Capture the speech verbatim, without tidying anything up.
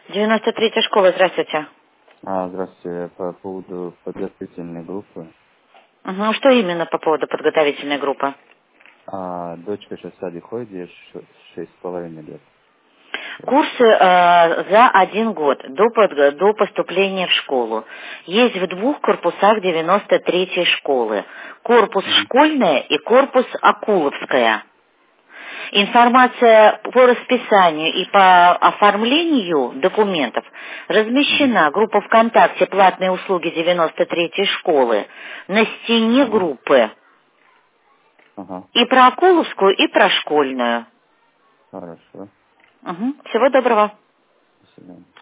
девяносто третья школа, здравствуйте. А, здравствуйте. По поводу подготовительной группы. Угу. Что именно по поводу подготовительной группы? А, дочка сейчас в садик ходит, ей ш- шесть с половиной лет. Курсы э, за один год до, под- до поступления в школу. Есть в двух корпусах девяносто третьей школы. Корпус Мгм. школьная и корпус Акуловская. Информация по расписанию и по оформлению документов Мгм. размещена. Группа ВКонтакте «Платные услуги девяносто третьей школы» на стене Ага. группы. Ага. И про Акуловскую, и про школьную. Хорошо. Мгм. Всего доброго. До свидания.